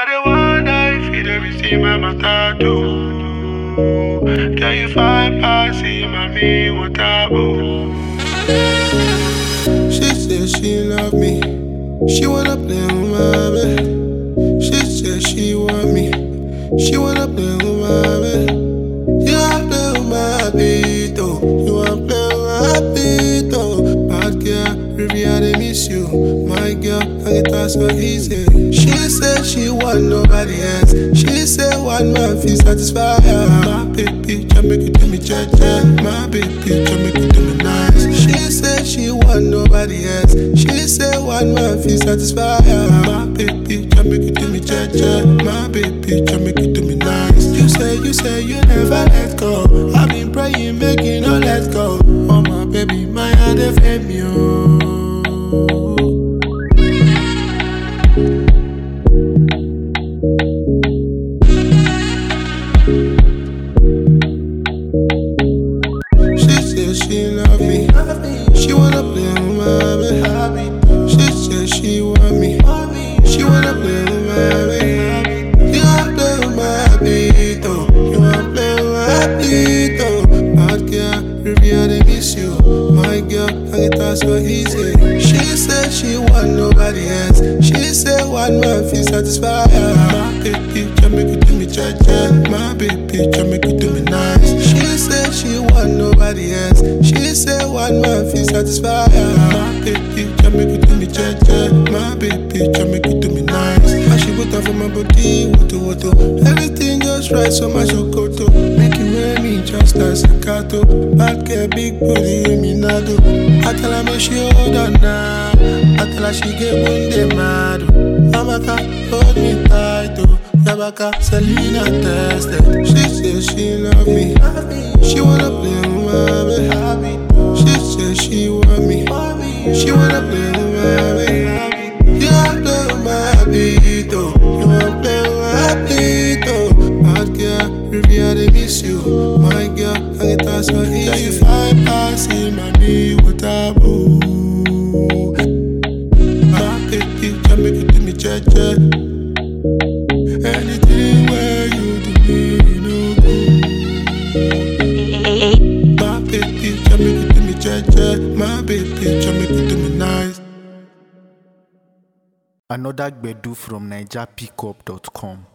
the wonder if you never see my matado. Can you find passing my me what I do? She said she love me. She wanna play with my bed. She said she want me. She wanna play with my bed. You wanna play with my beat, oh. You wanna play with my beat, oh. Bad girl, Riviera, they miss you. My girl, I get that so easy. She said she want nobody else. She said one man feel satisfied. My baby, just make it do me cha-cha. My baby, just make it do me nice. She said she want nobody else. She said one man feel satisfied. My baby, just make it do me cha-cha. My baby, just make it do me nice. You say you never let go. I've been praying, making no let go. Oh my baby, my heart they fed me, oh. She love me. She wanna play with my baby. She said she want me. She wanna play with my baby. You wanna play with my beat, oh. You wanna play with my beat, oh. Bad girl, Riviera, they miss you. My girl, I get that so easy. She said she want nobody else. She said one man feel satisfied. My baby, just make it do me cha-cha. My baby, just make it do me nice. She said she want nobody else. She said one man feel satisfied. My baby, just make it do me cha-cha. My baby, just make it do me nice. And she put off for my body, woto. Everything just right, so much okoto. Make you wear me just like staccato. Bad girl, big booty, me nado. I tell her make she hold on now. I tell her she get wounded mad. Yabaka, hold me tight, oh. Yabaka, Selena tested. She said she love me. She wanna play with my baby. She said she want me. She wanna play with my baby. You wanna play with my beat, oh. You wanna play with my beat, oh. Bad girl, Riviera, they miss you. My girl, I get that so easy. Can you find passing my me what I do? My baby, just make it do me cha-cha. Anything where you do me, no good. My baby, just make it do me cha-cha. My baby, just make it do me nice. Another Gbedu from NigerPickup.com.